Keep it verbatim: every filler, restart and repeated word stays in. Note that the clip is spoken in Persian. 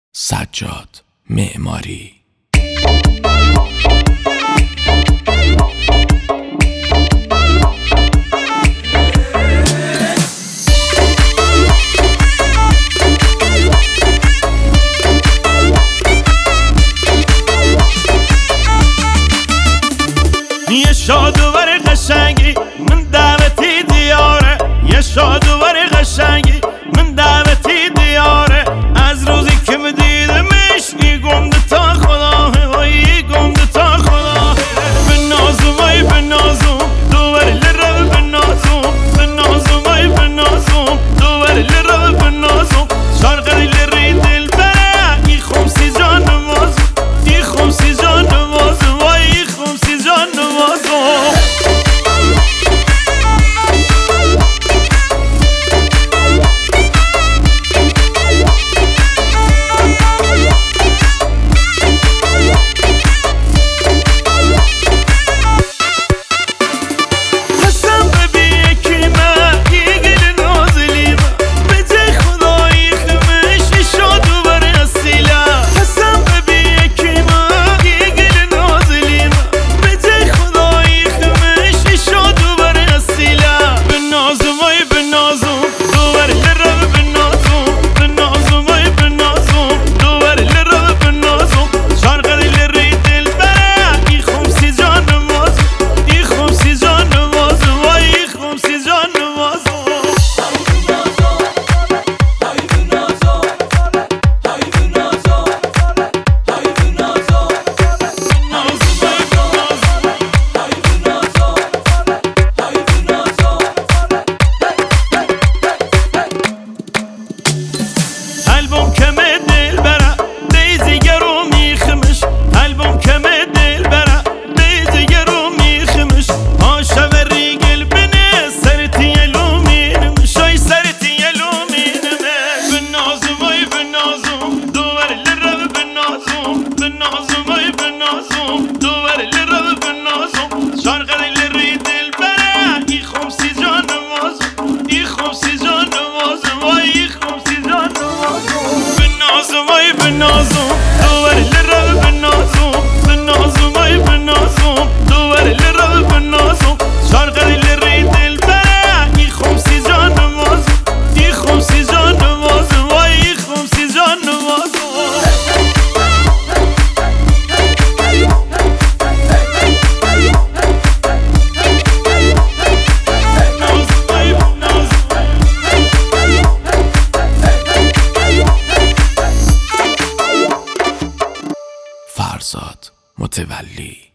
سجاد معماری. یه شادوور قشنگی من دعوتی دیاره، یه شادوور قشنگی من دعوتی دیاره. از روزی که می دیدمش ای گمده تا خدا، وای گمده تا خدا. به نازم وای به نازم دوباره لرو به نازم، به نازم وای به نازم دوباره لرو به نازم. شرقی لری دل بره ای خمسی جان نوازم، ای خمسی جان نوازم، وای ای خمسی جان نوازم. فرزاد متولی.